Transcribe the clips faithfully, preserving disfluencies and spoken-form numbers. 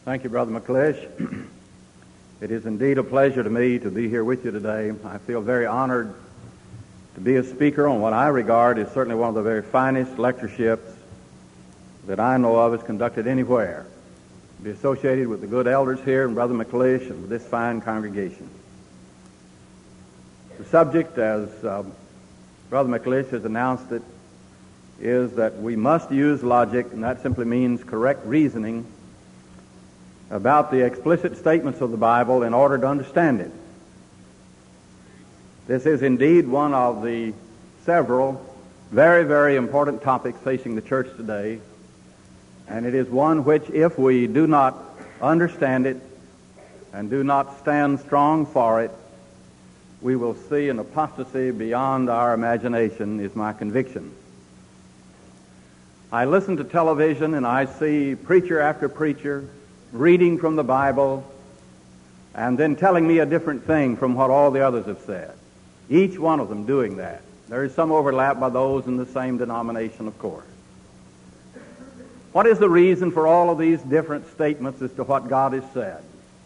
Thank you, Brother McClish. It is indeed a pleasure to me to be here with you today. I feel very honored to be a speaker on what I regard as certainly one of the very finest lectureships that I know of is conducted anywhere. To be associated with the good elders here and Brother McClish and with this fine congregation. The subject, as uh, Brother McClish has announced it, is that we must use logic, and that simply means correct reasoning about the explicit statements of the Bible in order to understand it. This is indeed one of the several very, very important topics facing the church today, and it is one which, if we do not understand it and do not stand strong for it, we will see an apostasy beyond our imagination, is my conviction. I listen to television and I see preacher after preacher reading from the Bible and then telling me a different thing from what all the others have said. Each one of them doing that. There is some overlap by those in the same denomination, of course. What is the reason for all of these different statements as to what God has said?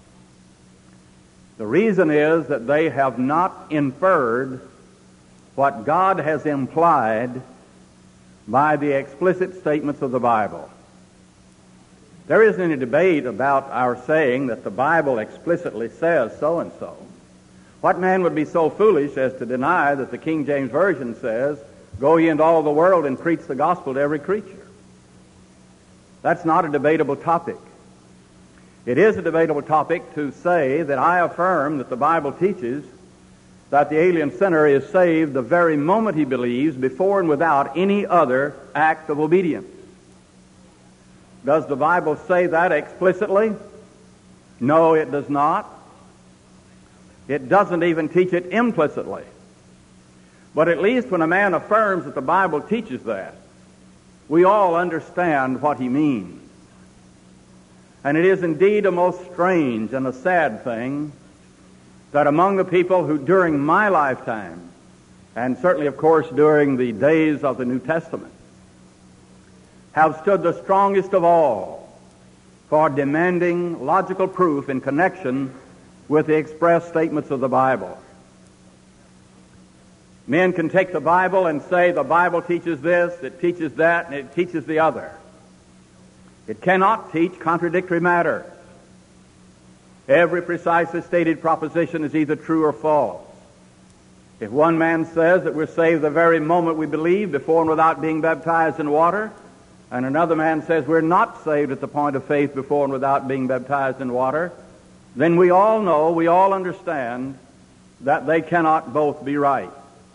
The reason is that they have not inferred what God has implied by the explicit statements of the Bible. There isn't any debate about our saying that the Bible explicitly says so-and-so. What man would be so foolish as to deny that the King James Version says, "Go ye into all the world and preach the gospel to every creature"? That's not a debatable topic. It is a debatable topic to say that I affirm that the Bible teaches that the alien sinner is saved the very moment he believes, before and without any other act of obedience. Does the Bible say that explicitly? No, it does not. It doesn't even teach it implicitly. But at least when a man affirms that the Bible teaches that, we all understand what he means. And it is indeed a most strange and a sad thing that among the people who during my lifetime, and certainly of course during the days of the New Testament, have stood the strongest of all for demanding logical proof in connection with the express statements of the Bible. Men can take the Bible and say the Bible teaches this, it teaches that, and it teaches the other. It cannot teach contradictory matter. Every precisely stated proposition is either true or false. If one man says that we're saved the very moment we believe, before and without being baptized in water, and another man says we're not saved at the point of faith before and without being baptized in water, then we all know, we all understand that they cannot both be right.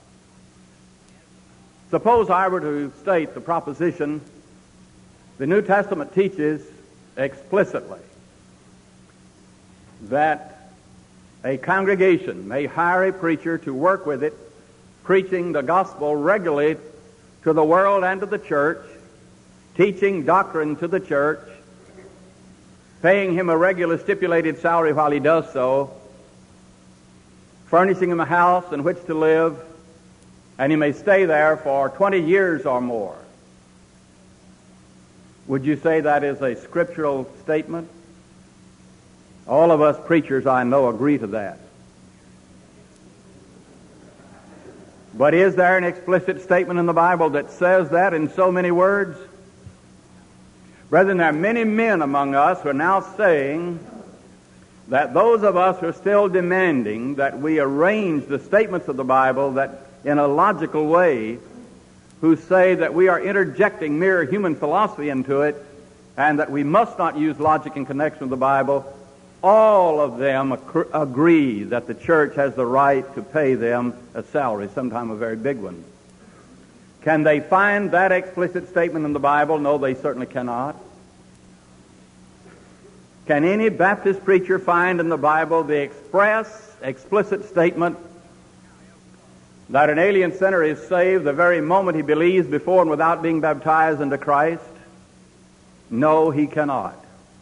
Suppose I were to state the proposition the New Testament teaches explicitly that a congregation may hire a preacher to work with it, preaching the gospel regularly to the world and to the church, teaching doctrine to the church, paying him a regular stipulated salary while he does so, furnishing him a house in which to live, and he may stay there for twenty years or more. Would you say that is a scriptural statement? All of us preachers I know agree to that. But is there an explicit statement in the Bible that says that in so many words? Brethren, there are many men among us who are now saying that those of us who are still demanding that we arrange the statements of the Bible that in a logical way, who say that we are interjecting mere human philosophy into it and that we must not use logic in connection with the Bible, all of them ac- agree that the church has the right to pay them a salary, sometimes a very big one. Can they find that explicit statement in the Bible? No, they certainly cannot. Can any Baptist preacher find in the Bible the express, explicit statement that an alien sinner is saved the very moment he believes, before and without being baptized into Christ? No, he cannot.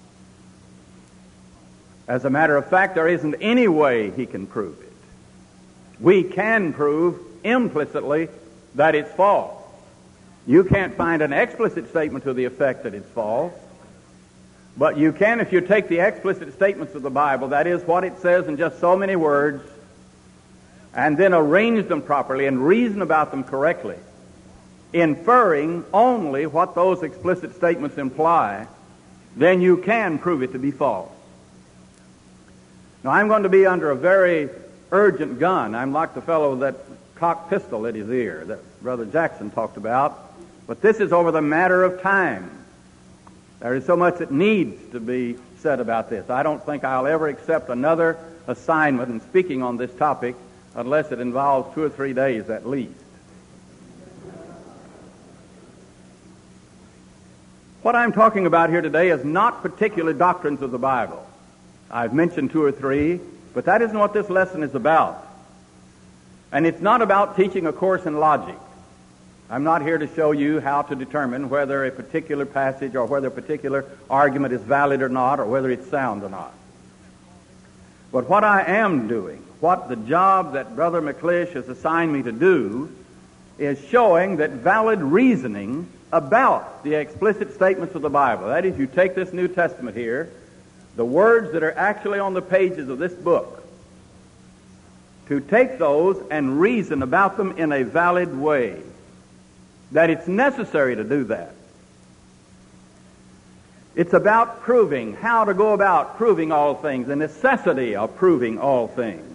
As a matter of fact, there isn't any way he can prove it. We can prove implicitly that it's false. You can't find an explicit statement to the effect that it's false. But you can, if you take the explicit statements of the Bible, that is what it says in just so many words, and then arrange them properly and reason about them correctly, inferring only what those explicit statements imply, then you can prove it to be false. Now, I'm going to be under a very urgent gun. I'm like the fellow that cocked pistol at his ear that Brother Jackson talked about. But this is over the matter of time. There is so much that needs to be said about this. I don't think I'll ever accept another assignment in speaking on this topic unless it involves two or three days at least. What I'm talking about here today is not particular doctrines of the Bible. I've mentioned two or three, but that isn't what this lesson is about. And it's not about teaching a course in logic. I'm not here to show you how to determine whether a particular passage or whether a particular argument is valid or not, or whether it's sound or not. But what I am doing, what the job that Brother McClish has assigned me to do, is showing that valid reasoning about the explicit statements of the Bible, that is, you take this New Testament here, the words that are actually on the pages of this book, to take those and reason about them in a valid way, that it's necessary to do that. It's about proving, how to go about proving all things, the necessity of proving all things.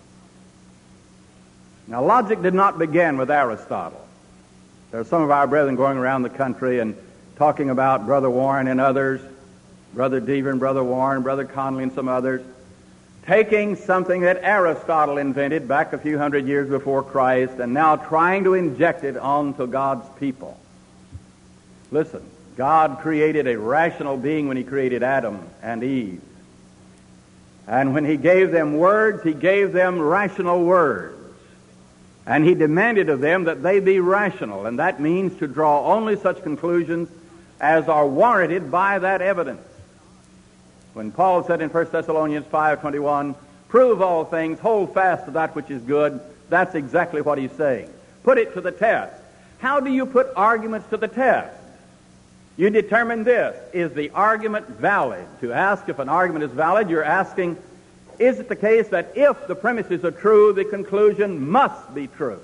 Now, logic did not begin with Aristotle. There are some of our brethren going around the country and talking about Brother Warren and others, Brother Deaver and Brother Warren, Brother Conley and some others, taking something that Aristotle invented back a few hundred years before Christ and now trying to inject it onto God's people. Listen, God created a rational being when He created Adam and Eve. And when He gave them words, He gave them rational words. And He demanded of them that they be rational, and that means to draw only such conclusions as are warranted by that evidence. When Paul said in First Thessalonians five twenty-one, prove all things, hold fast to that which is good, that's exactly what he's saying. Put it to the test. How do you put arguments to the test? You determine this. Is the argument valid? To ask if an argument is valid, you're asking, is it the case that if the premises are true, the conclusion must be true?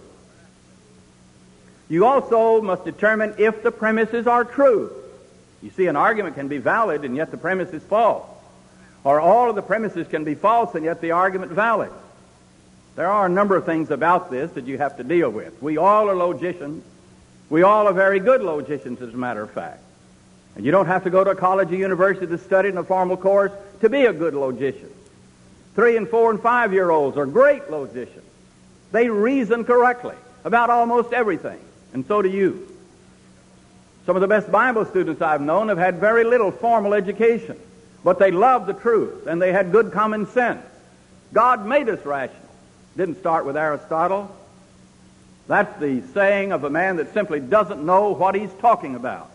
You also must determine if the premises are true. You see, an argument can be valid and yet the premise is false. Or all of the premises can be false and yet the argument valid. There are a number of things about this that you have to deal with. We all are logicians. We all are very good logicians, as a matter of fact. And you don't have to go to a college or university to study in a formal course to be a good logician. Three and four and five-year-olds are great logicians. They reason correctly about almost everything, and so do you. Some of the best Bible students I've known have had very little formal education, but they loved the truth, and they had good common sense. God made us rational. Didn't start with Aristotle. That's the saying of a man that simply doesn't know what he's talking about.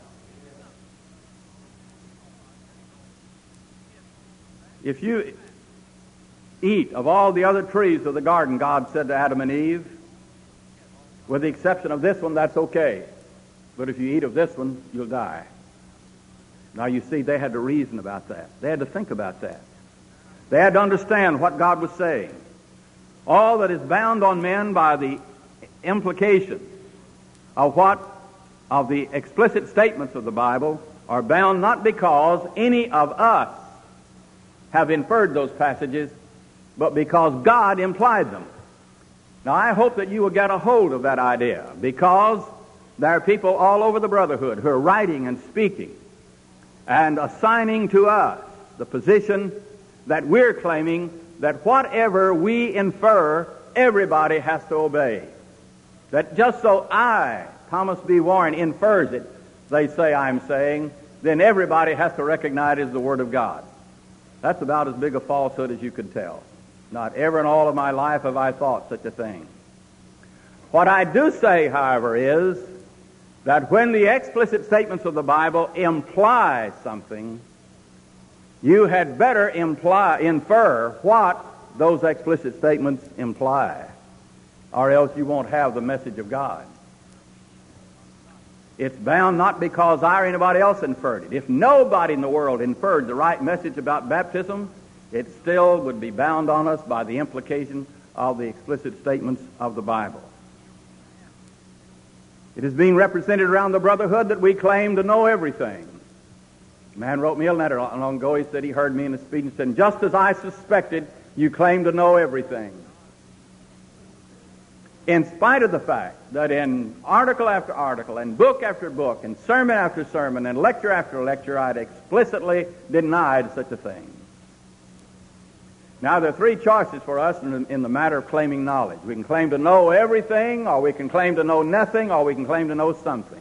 If you eat of all the other trees of the garden, God said to Adam and Eve, with the exception of this one, that's okay. But if you eat of this one, you'll die. Now you see, they had to reason about that. They had to think about that. They had to understand what God was saying. All that is bound on men by the implications of what, of the explicit statements of the Bible, are bound not because any of us have inferred those passages, but because God implied them. Now, I hope that you will get a hold of that idea, because there are people all over the brotherhood who are writing and speaking and assigning to us the position that we're claiming that whatever we infer, everybody has to obey. That just so I, Thomas B. Warren, infers it, they say I'm saying, then everybody has to recognize it as the Word of God. That's about as big a falsehood as you could tell. Not ever in all of my life have I thought such a thing. What I do say, however, is that when the explicit statements of the Bible imply something, you had better imply, infer what those explicit statements imply, or else you won't have the message of God. It's bound not because I or anybody else inferred it. If nobody in the world inferred the right message about baptism, it still would be bound on us by the implication of the explicit statements of the Bible. It is being represented around the brotherhood that we claim to know everything. A man wrote me a letter not long ago. He said he heard me in a speech and said, just as I suspected, you claim to know everything. In spite of the fact that in article after article and book after book and sermon after sermon and lecture after lecture, I'd explicitly denied such a thing. Now, there are three choices for us in, in the matter of claiming knowledge. We can claim to know everything, or we can claim to know nothing, or we can claim to know something.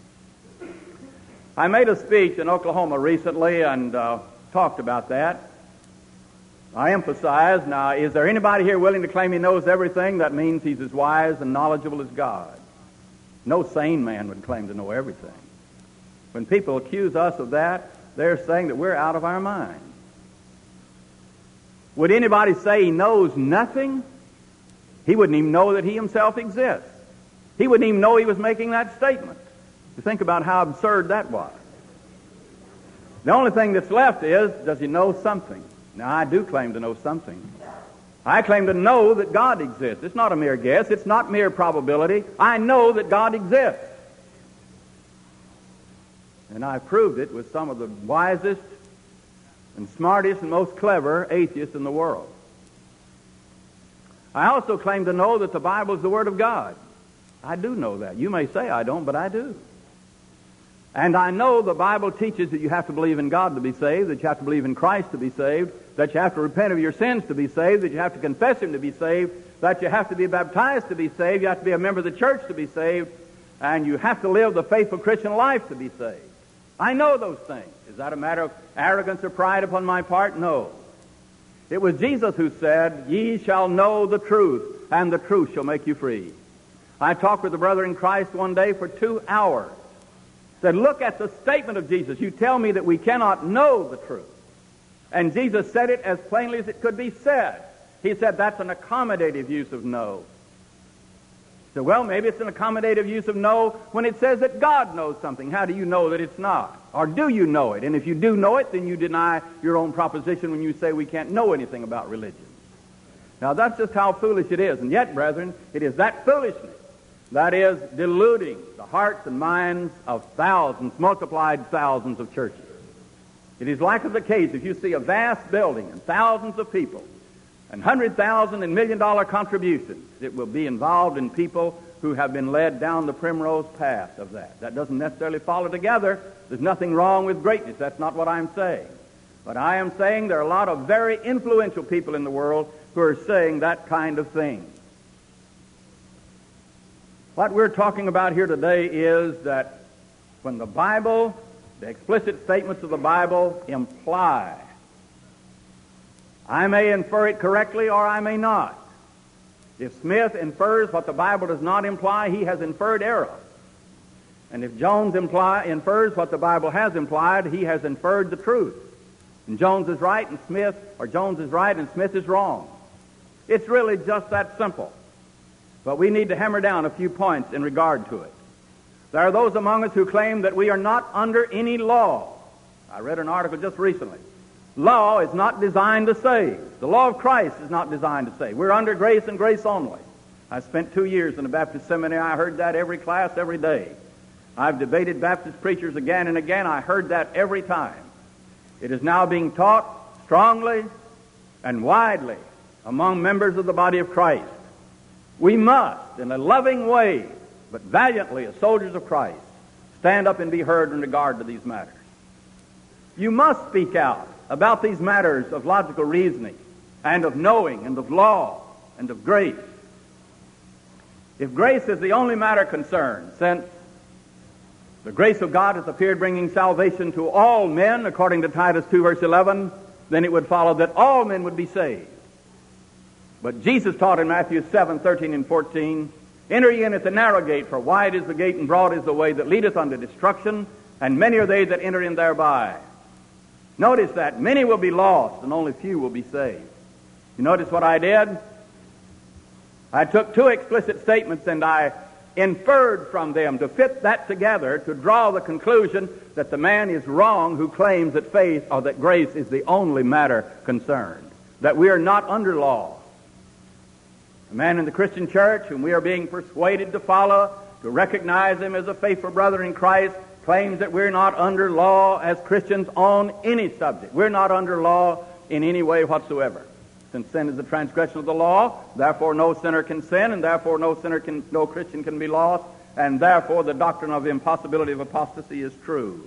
I made a speech in Oklahoma recently and uh, talked about that. I emphasized, now, is there anybody here willing to claim he knows everything? That means he's as wise and knowledgeable as God. No sane man would claim to know everything. When people accuse us of that, they're saying that we're out of our mind. Would anybody say he knows nothing? He wouldn't even know that he himself exists. He wouldn't even know he was making that statement. To think about how absurd that was. The only thing that's left is, does he know something? Now, I do claim to know something. I claim to know that God exists. It's not a mere guess. It's not mere probability. I know that God exists. And I've proved it with some of the wisest and smartest and most clever atheists in the world. I also claim to know that the Bible is the Word of God. I do know that. You may say I don't, but I do. And I know the Bible teaches that you have to believe in God to be saved, that you have to believe in Christ to be saved, that you have to repent of your sins to be saved, that you have to confess Him to be saved, that you have to be baptized to be saved, you have to be a member of the church to be saved, and you have to live the faithful Christian life to be saved. I know those things. Is that a matter of arrogance or pride upon my part? No. It was Jesus who said, ye shall know the truth, and the truth shall make you free. I talked with a brother in Christ one day for two hours. Said, look at the statement of Jesus. You tell me that we cannot know the truth. And Jesus said it as plainly as it could be said. He said that's an accommodative use of know. So, well, maybe it's an accommodative use of know when it says that God knows something. How do you know that it's not? Or do you know it? And if you do know it, then you deny your own proposition when you say we can't know anything about religion. Now, that's just how foolish it is. And yet, brethren, it is that foolishness that is deluding the hearts and minds of thousands, multiplied thousands of churches. It is likely the case if you see a vast building and thousands of people and hundred thousand and million dollar contributions, it will be involved in people who have been led down the primrose path of that. That doesn't necessarily follow together. There's nothing wrong with greatness. That's not what I'm saying. But I am saying there are a lot of very influential people in the world who are saying that kind of thing. What we're talking about here today is that when the Bible, the explicit statements of the Bible imply, I may infer it correctly or I may not. If Smith infers what the Bible does not imply, he has inferred error. And if Jones imply, infers what the Bible has implied, he has inferred the truth. And Jones is right and Smith, or Jones is right and Smith is wrong. It's really just that simple. But we need to hammer down a few points in regard to it. There are those among us who claim that we are not under any law. I read an article just recently. Law is not designed to save. The law of Christ is not designed to save. We're under grace and grace only. I spent two years in a Baptist seminary. I heard that every class, every day. I've debated Baptist preachers again and again. I heard that every time. It is now being taught strongly and widely among members of the body of Christ. We must, in a loving way, but valiantly as soldiers of Christ, stand up and be heard in regard to these matters. You must speak out about these matters of logical reasoning and of knowing and of law and of grace. If grace is the only matter concerned, since the grace of God has appeared bringing salvation to all men, according to Titus two verse eleven, then it would follow that all men would be saved. But Jesus taught in Matthew seven, thirteen and fourteen, enter ye in at the narrow gate, for wide is the gate and broad is the way that leadeth unto destruction, and many are they that enter in thereby. Notice that many will be lost and only few will be saved. You notice what I did? I took two explicit statements and I inferred from them, to fit that together, to draw the conclusion that the man is wrong who claims that faith or that grace is the only matter concerned, that we are not under law. A man in the Christian church whom we are being persuaded to follow, to recognize him as a faithful brother in Christ, claims that we're not under law as Christians on any subject. We're not under law in any way whatsoever. Since sin is the transgression of the law, therefore no sinner can sin, and therefore no sinner can, no Christian can be lost, and therefore the doctrine of the impossibility of apostasy is true.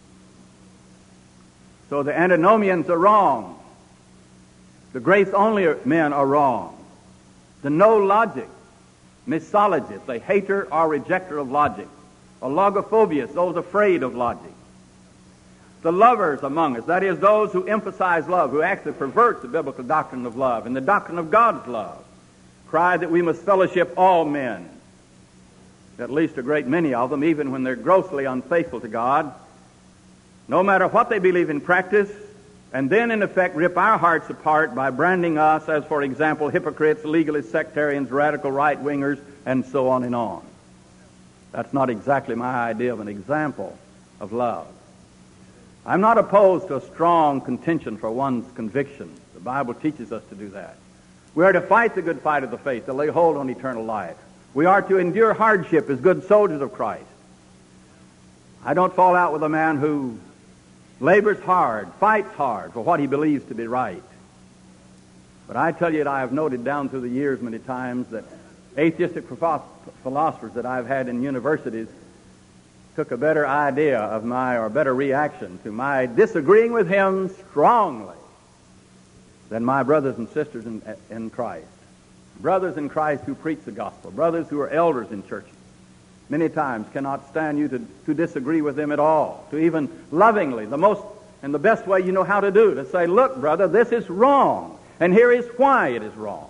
So the antinomians are wrong. The grace-only men are wrong. The no-logic, misologists, a hater or rejecter of logic, or logophobias, those afraid of logic. The lovers among us, that is, those who emphasize love, who actually pervert the biblical doctrine of love and the doctrine of God's love, cry that we must fellowship all men, at least a great many of them, even when they're grossly unfaithful to God, no matter what they believe in practice, and then in effect rip our hearts apart by branding us as, for example, hypocrites, legalists, sectarians, radical right-wingers, and so on and on. That's not exactly my idea of an example of love. I'm not opposed to a strong contention for one's convictions. The Bible teaches us to do that. We are to fight the good fight of the faith, to lay hold on eternal life. We are to endure hardship as good soldiers of Christ. I don't fall out with a man who labors hard, fights hard for what he believes to be right. But I tell you that I have noted down through the years many times that atheistic philosophers that I've had in universities took a better idea of my, or better reaction to my disagreeing with him strongly than my brothers and sisters in, in Christ. Brothers in Christ who preach the gospel, brothers who are elders in churches, many times cannot stand you to, to disagree with them at all, to even lovingly, the most and the best way you know how to do, to say, look, brother, this is wrong, and here is why it is wrong.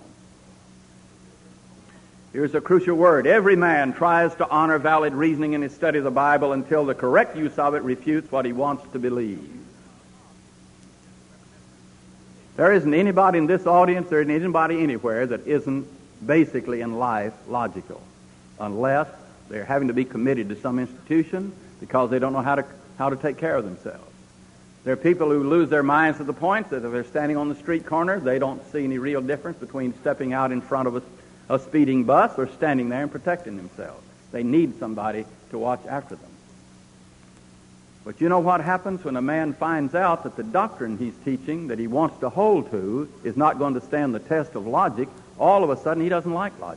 Here's a crucial word. Every man tries to honor valid reasoning in his study of the Bible until the correct use of it refutes what he wants to believe. There isn't anybody in this audience, there isn't anybody anywhere that isn't basically in life logical, unless they're having to be committed to some institution because they don't know how to how to take care of themselves. There are people who lose their minds to the point that if they're standing on the street corner, they don't see any real difference between stepping out in front of a a speeding bus or standing there and protecting themselves. They need somebody to watch after them. But you know what happens when a man finds out that the doctrine he's teaching, that he wants to hold to, is not going to stand the test of logic? All of a sudden he doesn't like logic.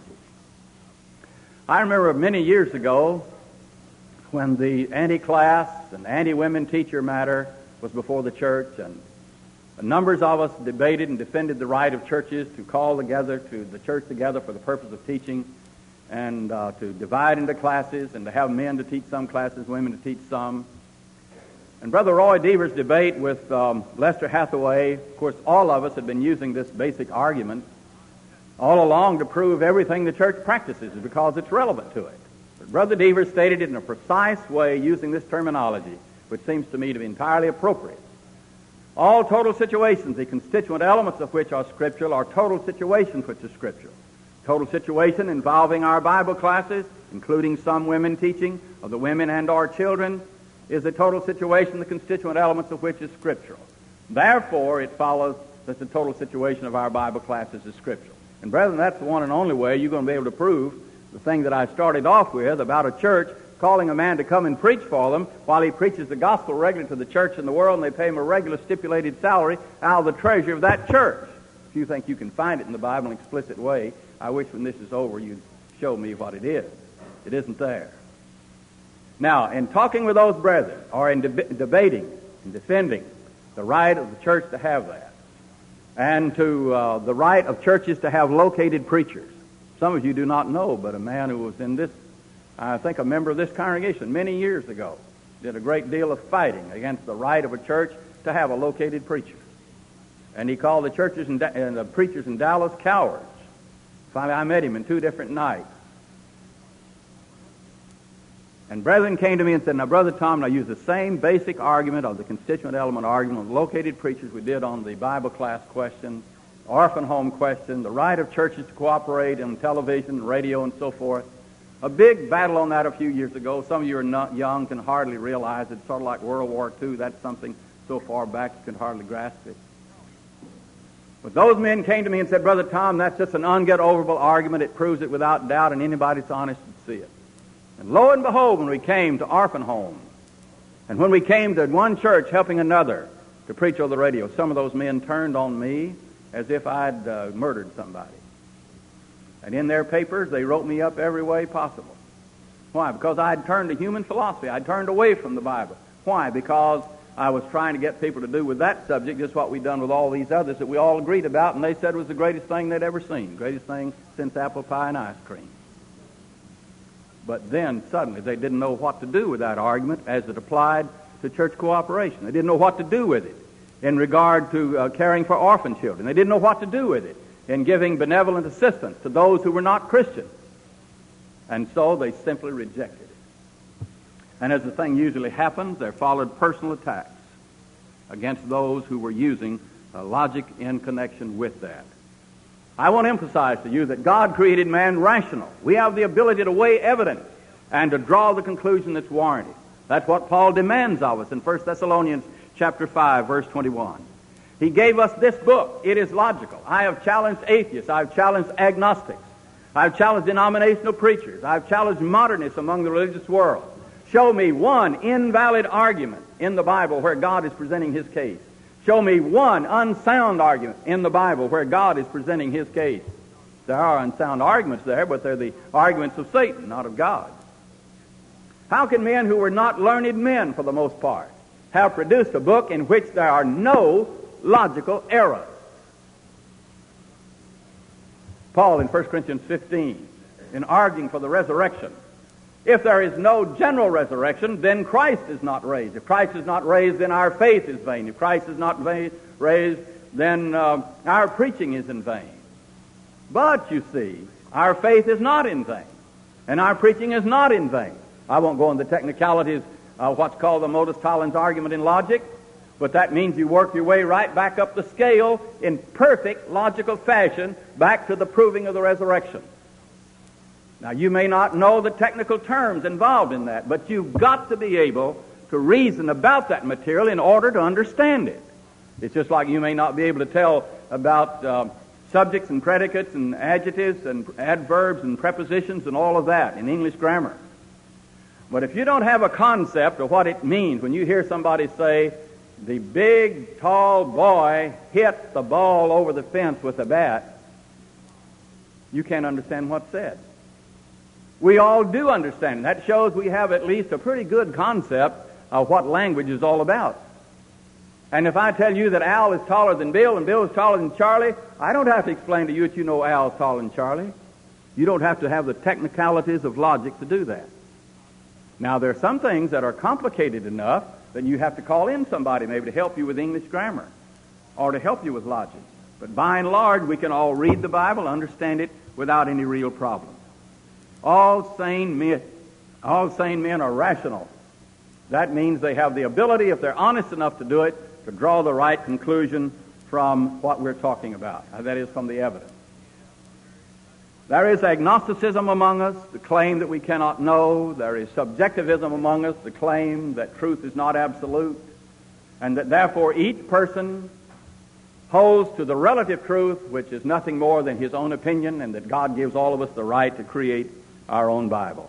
I remember many years ago when the anti-class and anti-women teacher matter was before the church, and numbers of us debated and defended the right of churches to call together, to the church together for the purpose of teaching, and uh, to divide into classes, and to have men to teach some classes, women to teach some. And Brother Roy Deaver's debate with um, Lester Hathaway, of course, all of us had been using this basic argument all along to prove everything the church practices because it's relevant to it. But Brother Deaver stated it in a precise way using this terminology, which seems to me to be entirely appropriate. All total situations, the constituent elements of which are scriptural, are total situations which are scriptural. Total situation involving our Bible classes, including some women teaching of the women and our children, is a total situation, the constituent elements of which is scriptural. Therefore, it follows that the total situation of our Bible classes is scriptural. And brethren, that's the one and only way you're going to be able to prove the thing that I started off with about a church calling a man to come and preach for them while he preaches the gospel regularly to the church in the world, and they pay him a regular stipulated salary out of the treasure of that church. If you think you can find it in the Bible in an explicit way, I wish when this is over you'd show me what it is. It isn't there. Now, in talking with those brethren, or in deb- debating and defending the right of the church to have that, and to uh, the right of churches to have located preachers, some of you do not know, but a man who was in this, I think a member of this congregation many years ago, did a great deal of fighting against the right of a church to have a located preacher. And he called the churches and, and the preachers in Dallas cowards. Finally, I met him in two different nights. And brethren came to me and said, now, Brother Tom, I use the same basic argument of the constituent element argument of located preachers we did on the Bible class question, orphan home question, the right of churches to cooperate on television, radio, and so forth. a big battle on that a few years ago. Some of you are not young, can hardly realize it. It's sort of like World War Two. That's something so far back you can hardly grasp it. But those men came to me and said, Brother Tom, that's just an unget-overable argument. It proves it without doubt, and anybody that's honest would see it. And lo and behold, when we came to orphan homes, and when we came to one church helping another to preach over the radio, some of those men turned on me as if I'd uh, murdered somebody. And in their papers, they wrote me up every way possible. Why? Because I'd turned to human philosophy. I'd turned away from the Bible. Why? Because I was trying to get people to do with that subject just what we'd done with all these others that we all agreed about, and they said was the greatest thing they'd ever seen, greatest thing since apple pie and ice cream. But then, suddenly, they didn't know what to do with that argument as it applied to church cooperation. They didn't know what to do with it in regard to uh, caring for orphan children. They didn't know what to do with it in giving benevolent assistance to those who were not Christians. And so they simply rejected it. And as the thing usually happens, there followed personal attacks against those who were using uh, logic in connection with that. I want to emphasize to you that God created man rational. We have the ability to weigh evidence and to draw the conclusion that's warranted. That's what Paul demands of us in First Thessalonians chapter five, verse twenty-one. He gave us this book. It is logical. I have challenged atheists. I've challenged agnostics. I've challenged denominational preachers. I've challenged modernists among the religious world. Show me one invalid argument in the Bible where God is presenting his case. Show me one unsound argument in the Bible where God is presenting his case. There are unsound arguments there, but they're the arguments of Satan, not of God. How can men who were not learned men, for the most part, have produced a book in which there are no logical errors? Paul in First Corinthians fifteen, in arguing for the resurrection, if there is no general resurrection, then Christ is not raised. If Christ is not raised, then our faith is vain. If Christ is not va- raised, then uh, our preaching is in vain. But, you see, our faith is not in vain, and our preaching is not in vain. I won't go into the technicalities of what's called the Modus-Tollens argument in logic, but that means you work your way right back up the scale in perfect logical fashion back to the proving of the resurrection. Now, you may not know the technical terms involved in that, but you've got to be able to reason about that material in order to understand it. It's just like you may not be able to tell about uh, subjects and predicates and adjectives and adverbs and prepositions and all of that in English grammar. But if you don't have a concept of what it means when you hear somebody say, the big, tall boy hit the ball over the fence with a bat, you can't understand what's said. We all do understand. That shows we have at least a pretty good concept of what language is all about. And if I tell you that Al is taller than Bill and Bill is taller than Charlie, I don't have to explain to you that you know Al is taller than Charlie. You don't have to have the technicalities of logic to do that. Now, there are some things that are complicated enough that you have to call in somebody maybe to help you with English grammar or to help you with logic. But by and large, we can all read the Bible, understand it without any real problem. All sane men, all sane men are rational. That means they have the ability, if they're honest enough to do it, to draw the right conclusion from what we're talking about. That is, from the evidence. There is agnosticism among us, the claim that we cannot know. There is subjectivism among us, the claim that truth is not absolute, and that therefore each person holds to the relative truth, which is nothing more than his own opinion, and that God gives all of us the right to create our own Bible.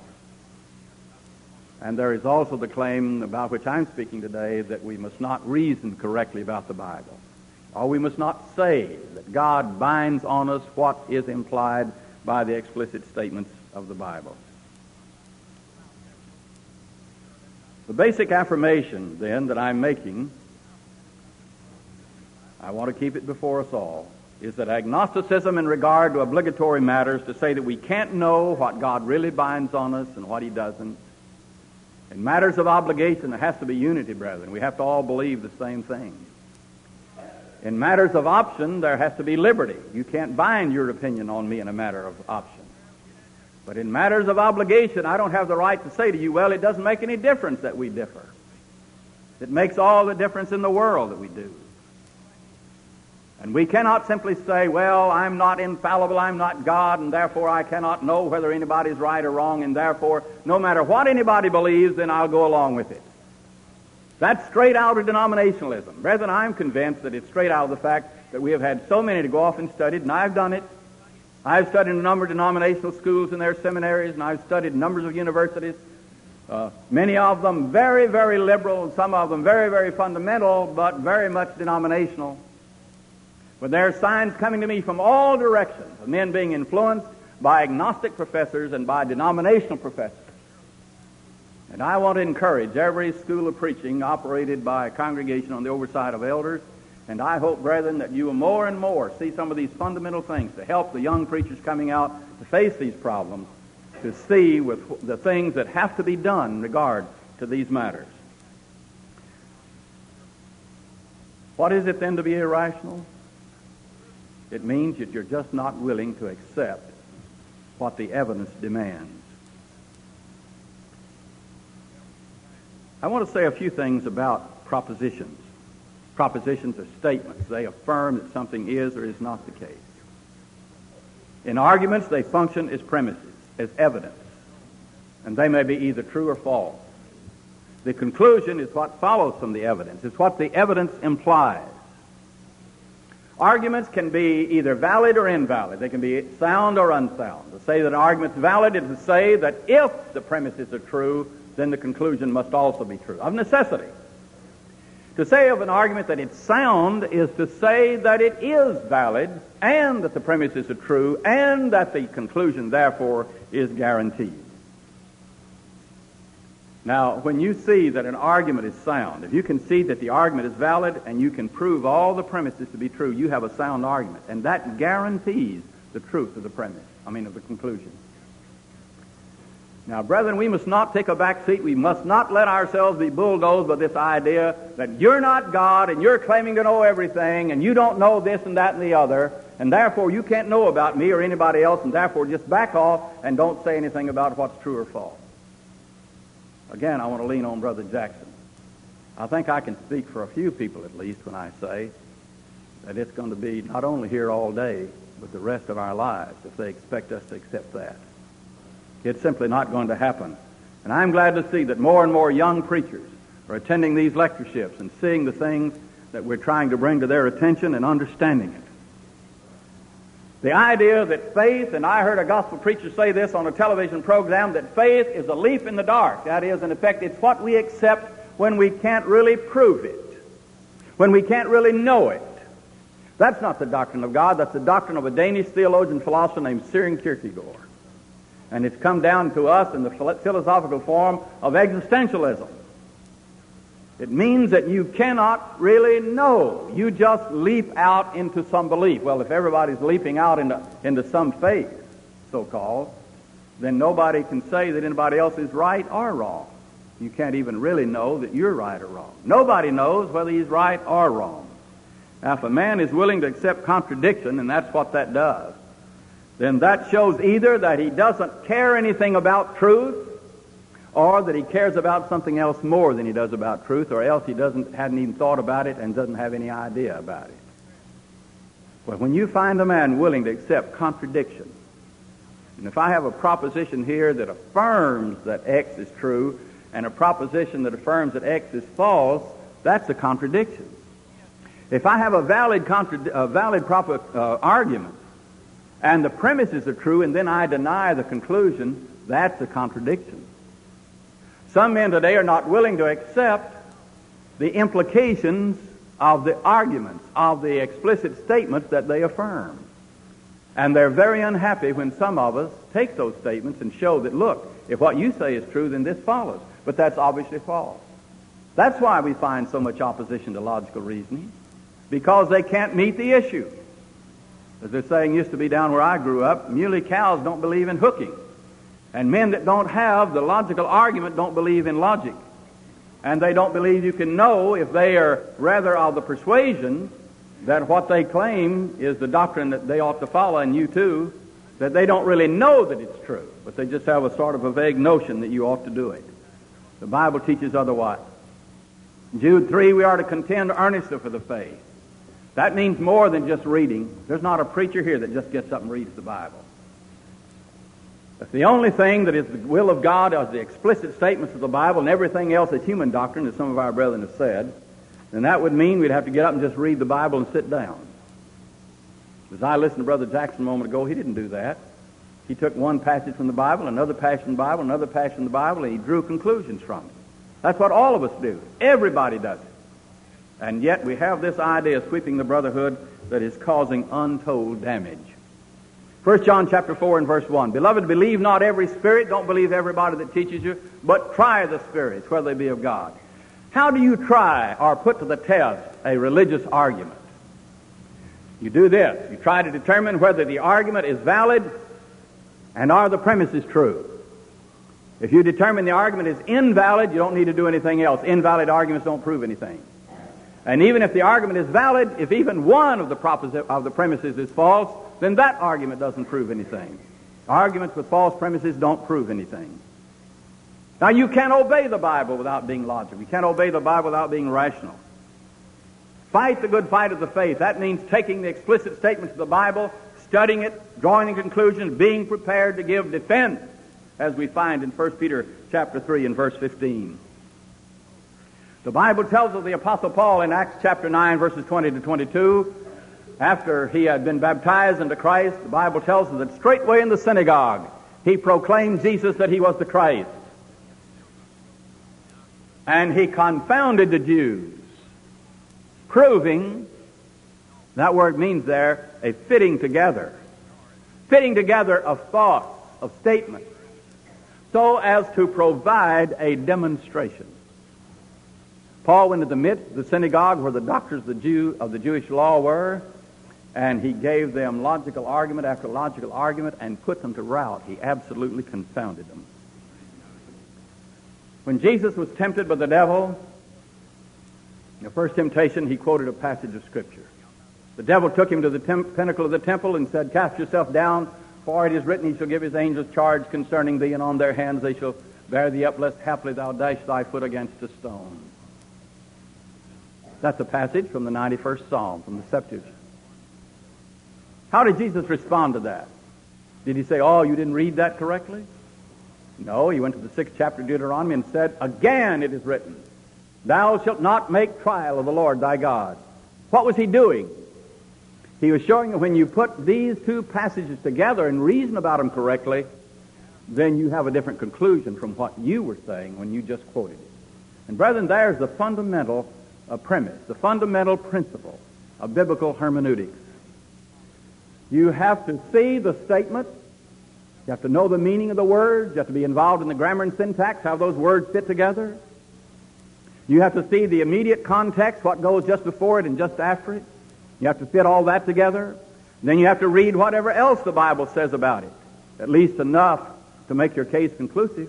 And there is also the claim about which I'm speaking today, that we must not reason correctly about the Bible, or we must not say that God binds on us what is implied by the explicit statements of the Bible. The basic affirmation, then, that I'm making, I want to keep it before us all, is that agnosticism in regard to obligatory matters, to say that we can't know what God really binds on us and what he doesn't. In matters of obligation, there has to be unity, brethren. We have to all believe the same thing. In matters of option, there has to be liberty. You can't bind your opinion on me in a matter of option. But in matters of obligation, I don't have the right to say to you, well, it doesn't make any difference that we differ. It makes all the difference in the world that we do. And we cannot simply say, well, I'm not infallible, I'm not God, and therefore I cannot know whether anybody's right or wrong, and therefore no matter what anybody believes, then I'll go along with it. That's straight out of denominationalism. Brethren, I'm convinced that it's straight out of the fact that we have had so many to go off and study, and I've done it. I've studied a number of denominational schools and their seminaries, and I've studied numbers of universities, uh, many of them very, very liberal, and some of them very, very fundamental, but very much denominational. But there are signs coming to me from all directions of men being influenced by agnostic professors and by denominational professors. And I want to encourage every school of preaching operated by a congregation on the oversight of elders, and I hope, brethren, that you will more and more see some of these fundamental things to help the young preachers coming out to face these problems, to see with the things that have to be done in regard to these matters. What is it then to be irrational? It means that you're just not willing to accept what the evidence demands. I want to say a few things about propositions. Propositions are statements. They affirm that something is or is not the case. In arguments, they function as premises, as evidence, and they may be either true or false. The conclusion is what follows from the evidence. It's what the evidence implies. Arguments can be either valid or invalid. They can be sound or unsound. To say that an argument's valid is to say that if the premises are true, then the conclusion must also be true, of necessity. To say of an argument that it's sound is to say that it is valid and that the premises are true and that the conclusion, therefore, is guaranteed. Now, when you see that an argument is sound, if you can see that the argument is valid and you can prove all the premises to be true, you have a sound argument, and that guarantees the truth of the premise, I mean of the conclusion. Now, brethren, we must not take a back seat. We must not let ourselves be bulldozed by this idea that you're not God and you're claiming to know everything and you don't know this and that and the other, and therefore you can't know about me or anybody else, and therefore just back off and don't say anything about what's true or false. Again, I want to lean on Brother Jackson. I think I can speak for a few people at least when I say that it's going to be not only here all day, but the rest of our lives if they expect us to accept that. It's simply not going to happen. And I'm glad to see that more and more young preachers are attending these lectureships and seeing the things that we're trying to bring to their attention and understanding it. The idea that faith, and I heard a gospel preacher say this on a television program, that faith is a leap in the dark. That is, in effect, it's what we accept when we can't really prove it, when we can't really know it. That's not the doctrine of God. That's the doctrine of a Danish theologian philosopher named Søren Kierkegaard. And it's come down to us in the philosophical form of existentialism. It means that you cannot really know. You just leap out into some belief. Well, if everybody's leaping out into, into some faith, so-called, then nobody can say that anybody else is right or wrong. You can't even really know that you're right or wrong. Nobody knows whether he's right or wrong. Now, if a man is willing to accept contradiction, and that's what that does, then that shows either that he doesn't care anything about truth, or that he cares about something else more than he does about truth, or else he doesn't hadn't even thought about it and doesn't have any idea about it. But when you find a man willing to accept contradiction, and if I have a proposition here that affirms that X is true, and a proposition that affirms that X is false, that's a contradiction. If I have a valid contra- a valid proper, uh, argument, and the premises are true, and then I deny the conclusion, that's a contradiction. Some men today are not willing to accept the implications of the arguments, of the explicit statements that they affirm. And they're very unhappy when some of us take those statements and show that, look, if what you say is true, then this follows. But that's obviously false. That's why we find so much opposition to logical reasoning, because they can't meet the issue. As the saying used to be down where I grew up, muley cows don't believe in hooking. And men that don't have the logical argument don't believe in logic. And they don't believe you can know if they are rather of the persuasion that what they claim is the doctrine that they ought to follow, and you too, that they don't really know that it's true, but they just have a sort of a vague notion that you ought to do it. The Bible teaches otherwise. In Jude three, we are to contend earnestly for the faith. That means more than just reading. There's not a preacher here that just gets up and reads the Bible. If the only thing that is the will of God are the explicit statements of the Bible and everything else is human doctrine, as some of our brethren have said, then that would mean we'd have to get up and just read the Bible and sit down. As I listened to Brother Jackson a moment ago, he didn't do that. He took one passage from the Bible, another passage from the Bible, another passage from the Bible, and he drew conclusions from it. That's what all of us do. Everybody does it. And yet we have this idea sweeping the brotherhood that is causing untold damage. First John chapter four and verse one. Beloved, believe not every spirit. Don't believe everybody that teaches you, but try the spirits, whether they be of God. How do you try or put to the test a religious argument? You do this. You try to determine whether the argument is valid and are the premises true. If you determine the argument is invalid, you don't need to do anything else. Invalid arguments don't prove anything. And even if the argument is valid, if even one of the proposi- of the premises is false, then that argument doesn't prove anything. Arguments with false premises don't prove anything. Now, you can't obey the Bible without being logical. You can't obey the Bible without being rational. Fight the good fight of the faith. That means taking the explicit statements of the Bible, studying it, drawing the conclusions, being prepared to give defense, as we find in First Peter chapter three and verse fifteen. The Bible tells of the Apostle Paul in Acts chapter nine, verses twenty to twenty-two, after he had been baptized into Christ, the Bible tells us that straightway in the synagogue he proclaimed Jesus that he was the Christ. And he confounded the Jews, proving, that word means there, a fitting together. Fitting together of thoughts, of statements, so as to provide a demonstration. Paul went to the midst of the synagogue where the doctors of the, Jew, of the Jewish law were, and he gave them logical argument after logical argument and put them to rout. He absolutely confounded them. When Jesus was tempted by the devil, the first temptation, he quoted a passage of Scripture. The devil took him to the temp- pinnacle of the temple and said, "Cast yourself down, for it is written, he shall give his angels charge concerning thee, and on their hands they shall bear thee up, lest haply thou dash thy foot against a stone." That's a passage from the ninety-first Psalm, from the Septuagint. How did Jesus respond to that? Did he say, "Oh, you didn't read that correctly"? No, he went to the sixth chapter of Deuteronomy and said, "Again it is written, thou shalt not make trial of the Lord thy God." What was he doing? He was showing that when you put these two passages together and reason about them correctly, then you have a different conclusion from what you were saying when you just quoted it. And brethren, there's the fundamental uh, premise, the fundamental principle of biblical hermeneutics. You have to see the statement. You have to know the meaning of the words. You have to be involved in the grammar and syntax, how those words fit together. You have to see the immediate context, what goes just before it and just after it. You have to fit all that together. Then you have to read whatever else the Bible says about it, at least enough to make your case conclusive.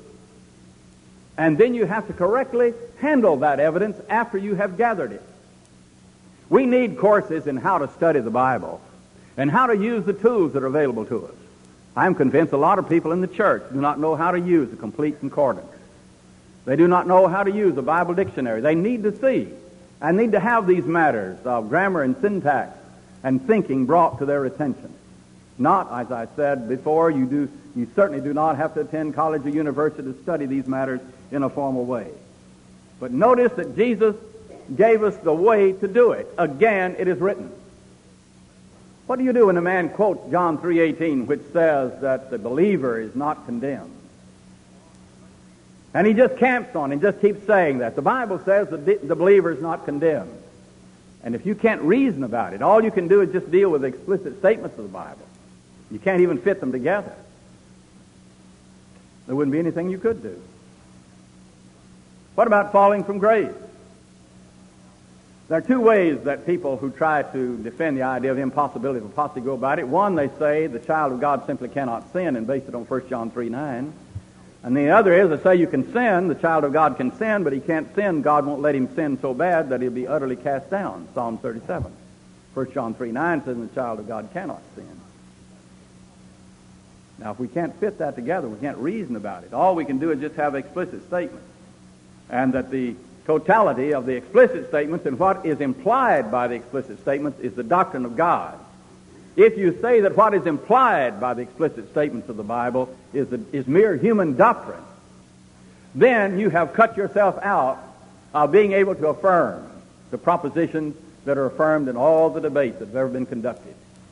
And then you have to correctly handle that evidence after you have gathered it. We need courses in how to study the Bible and how to use the tools that are available to us. I'm convinced a lot of people in the church do not know how to use a complete concordance. They do not know how to use a Bible dictionary. They need to see and need to have these matters of grammar and syntax and thinking brought to their attention. Not, as I said before, you do you certainly do not have to attend college or university to study these matters in a formal way. But notice that Jesus gave us the way to do it. Again, it is written. What do you do when a man quotes John three eighteen, which says that the believer is not condemned? And he just camps on and just keeps saying that. The Bible says that the believer is not condemned. And if you can't reason about it, all you can do is just deal with explicit statements of the Bible. You can't even fit them together. There wouldn't be anything you could do. What about falling from grace? There are two ways that people who try to defend the idea of impossibility of apostasy go about it. One, they say the child of God simply cannot sin and base it on First John three nine. And the other is they say you can sin, the child of God can sin, but he can't sin. God won't let him sin so bad that he'll be utterly cast down. Psalm thirty-seven. First John three nine says the child of God cannot sin. Now, if we can't fit that together, we can't reason about it. All we can do is just have explicit statements. And that the totality of the explicit statements, and what is implied by the explicit statements is the doctrine of God. If you say that what is implied by the explicit statements of the Bible is, the, is mere human doctrine, then you have cut yourself out of being able to affirm the propositions that are affirmed in all the debates that have ever been conducted.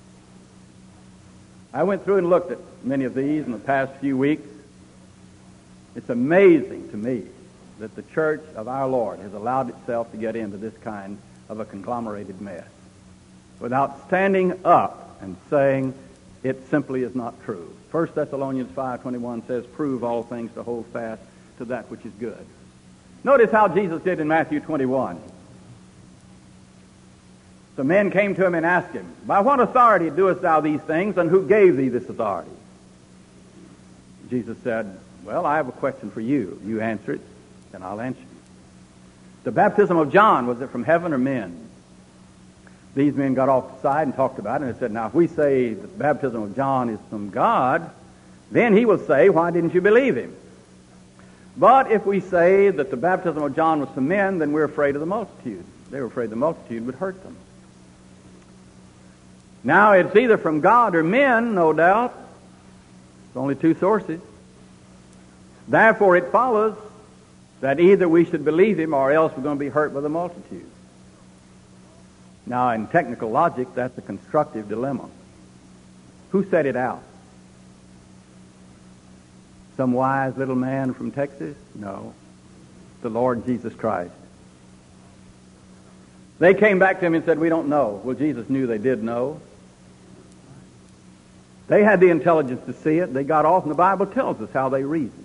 I went through and looked at many of these in the past few weeks. It's amazing to me that the church of our Lord has allowed itself to get into this kind of a conglomerated mess without standing up and saying it simply is not true. First Thessalonians five twenty-one says, prove all things to hold fast to that which is good. Notice how Jesus did in Matthew twenty-one. The men came to him and asked him, by what authority doest thou these things, and who gave thee this authority? Jesus said, well, I have a question for you. You answer it, and I'll answer you. The baptism of John, was it from heaven or men? These men got off the side and talked about it, and they said, now, if we say the baptism of John is from God, then he will say, why didn't you believe him? But if we say that the baptism of John was from men, then we're afraid of the multitude. They were afraid the multitude would hurt them. Now, it's either from God or men, no doubt. There's only two sources. Therefore, it follows that either we should believe him or else we're going to be hurt by the multitude. Now, in technical logic, that's a constructive dilemma. Who set it out? Some wise little man from Texas? No. The Lord Jesus Christ. They came back to him and said, we don't know. Well, Jesus knew they did know. They had the intelligence to see it. They got off, and the Bible tells us how they reasoned.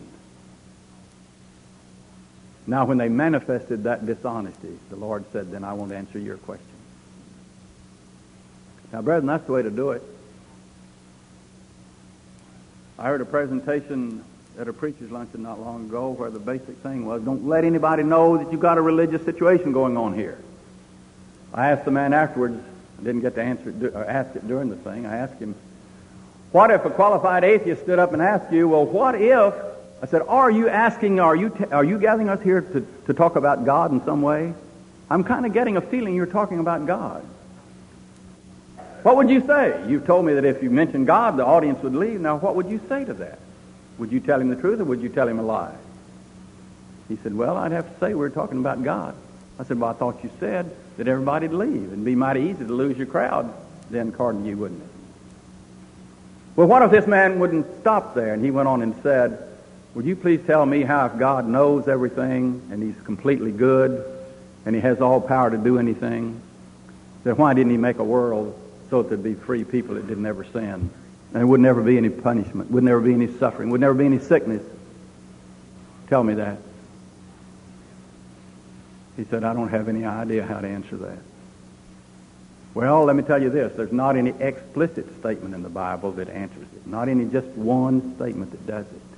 Now, when they manifested that dishonesty, the Lord said, then I won't answer your question. Now, brethren, that's the way to do it. I heard a presentation at a preacher's luncheon not long ago where the basic thing was, don't let anybody know that you've got a religious situation going on here. I asked the man afterwards, I didn't get to answer it, or ask it during the thing, I asked him, what if a qualified atheist stood up and asked you, well, what if, I said, are you asking, are you, t- are you gathering us here to, to talk about God in some way? I'm kind of getting a feeling you're talking about God. What would you say? You've told me that if you mentioned God, the audience would leave. Now, what would you say to that? Would you tell him the truth or would you tell him a lie? He said, well, I'd have to say we're talking about God. I said, well, I thought you said that everybody'd leave. It'd be mighty easy to lose your crowd then, according to you, wouldn't it? Well, what if this man wouldn't stop there? And he went on and said, would you please tell me how if God knows everything and he's completely good and he has all power to do anything, then why didn't he make a world so that there'd be free people that didn't ever sin? And there would never be any punishment, would never be any suffering, would never be any sickness. Tell me that. He said, I don't have any idea how to answer that. Well, let me tell you this. There's not any explicit statement in the Bible that answers it. Not any just one statement that does it.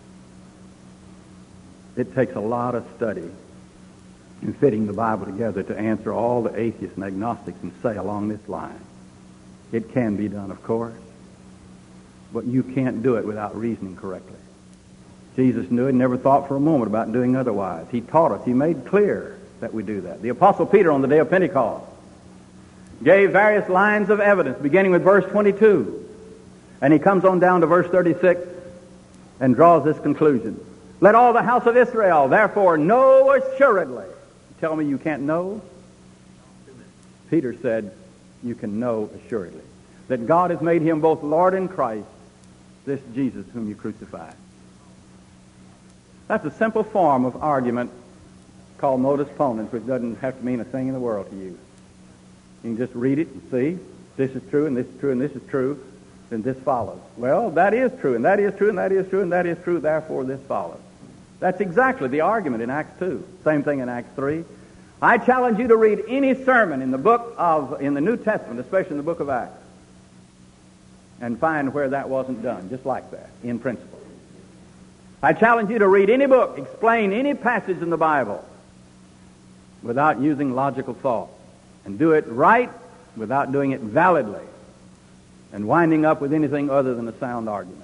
It takes a lot of study in fitting the Bible together to answer all the atheists and agnostics and say along this line. It can be done, of course, but you can't do it without reasoning correctly. Jesus knew it and never thought for a moment about doing otherwise. He taught us. He made clear that we do that. The Apostle Peter on the day of Pentecost gave various lines of evidence, beginning with verse twenty-two. And he comes on down to verse thirty-six and draws this conclusion. Let all the house of Israel therefore know assuredly. Tell me you can't know? Peter said, you can know assuredly that God has made him both Lord and Christ, this Jesus whom you crucified. That's a simple form of argument called modus ponens, which doesn't have to mean a thing in the world to you. You can just read it and see, this is true, and this is true, and this is true, then this follows. Well, that is true, and that is true, and that is true, and that is true, therefore this follows. That's exactly the argument in Acts two. Same thing in Acts three. I challenge you to read any sermon in the book of, in the New Testament, especially in the book of Acts, and find where that wasn't done, just like that, in principle. I challenge you to read any book, explain any passage in the Bible without using logical thought, and do it right without doing it validly, and winding up with anything other than a sound argument.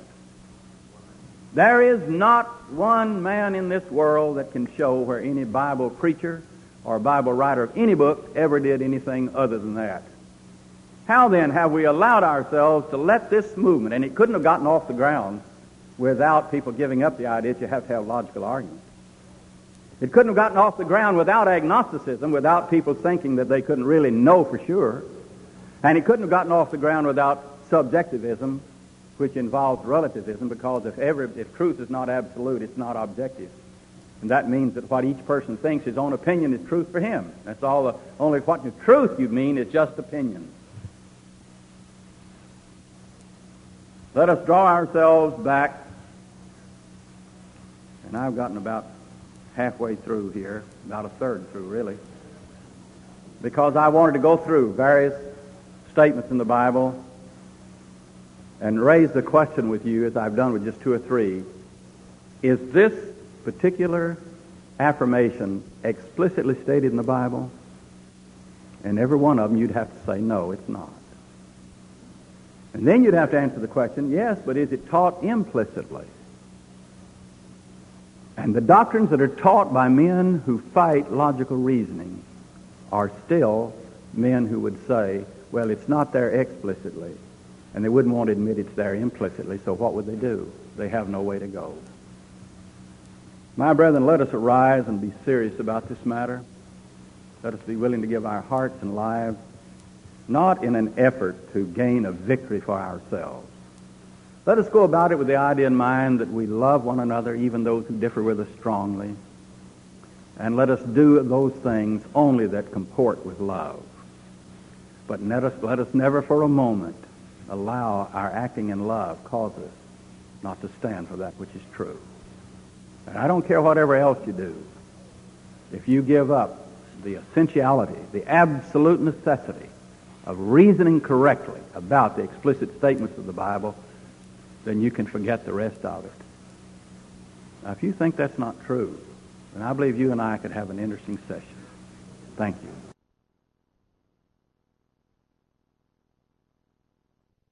There is not one man in this world that can show where any Bible preacher or Bible writer of any book ever did anything other than that. How then have we allowed ourselves to let this movement, and it couldn't have gotten off the ground without people giving up the idea that you have to have logical arguments. It couldn't have gotten off the ground without agnosticism, without people thinking that they couldn't really know for sure. And it couldn't have gotten off the ground without subjectivism, which involves relativism, because if every, if truth is not absolute, it's not objective. And that means that what each person thinks, his own opinion, is truth for him. That's all. The, only what the truth you mean is just opinion. Let us draw ourselves back, and I've gotten about halfway through here, about a third through, really, because I wanted to go through various statements in the Bible and raise the question with you, as I've done with just two or three. Is this particular affirmation explicitly stated in the Bible? And every one of them you'd have to say, no, it's not. And then you'd have to answer the question, yes, but is it taught implicitly? And the doctrines that are taught by men who fight logical reasoning are still men who would say, well, it's not there explicitly, and they wouldn't want to admit it's there implicitly, so what would they do? They have no way to go. My brethren, let us arise and be serious about this matter. Let us be willing to give our hearts and lives, not in an effort to gain a victory for ourselves. Let us go about it with the idea in mind that we love one another, even those who differ with us strongly. And let us do those things only that comport with love. But let us, let us never for a moment allow our acting in love cause us not to stand for that which is true. And I don't care whatever else you do. If you give up the essentiality, the absolute necessity of reasoning correctly about the explicit statements of the Bible, then you can forget the rest of it. Now, if you think that's not true, then I believe you and I could have an interesting session. Thank you.